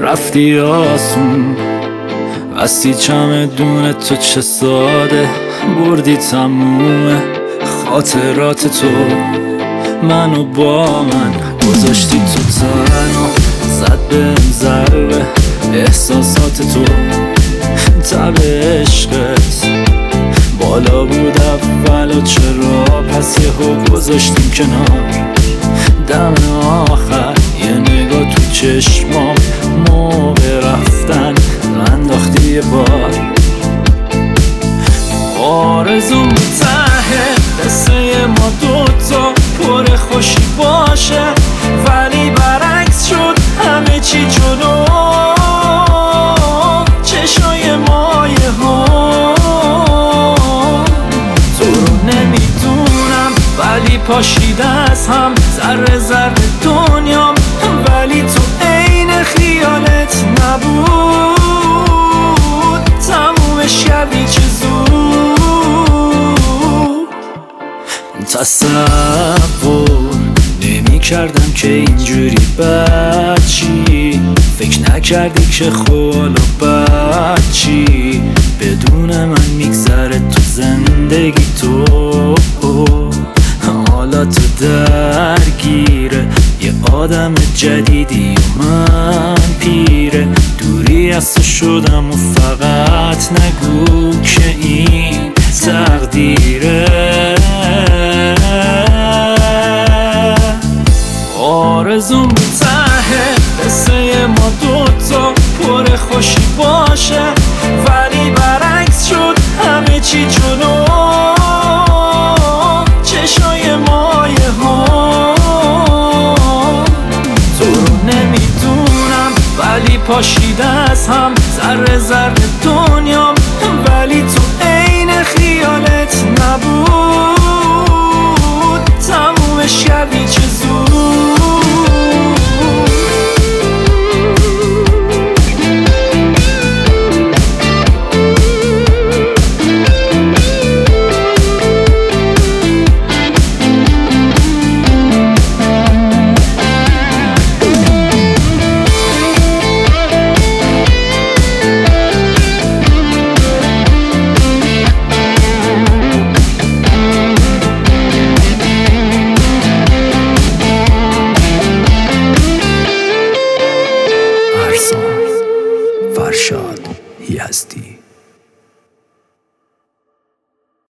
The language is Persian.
رفتی آسون بستی چمدون تو چه ساده بردی تموم خاطرات تو منو با من گذاشتی تو تنها زد بهم ضربه احساسات تو تب عشقت بالا بود اول و چرا پس یهو گذاشتیم کنار دم آخر یه نگاه تو چشمام موقع رفتن انداختی یه بار آرزوم ته قصه ما دوتا پر خوشی باشه ولی برعکس شد همه چی جلو چشای مایه ها تو رو نمیدونم ولی پاشیده از هم ذره ذره دنیام ولی تو عین خیالت نبود تمومش کردی چه زود تصور نمی کردم که اینجوری بچی فکر نکردی که حالا بچی بدون من میگذره تو زندگی تو حالا تو درگیره یه آدم جدیدی و من پیره دوری از تو شدم و فقط نگو که این تقدیره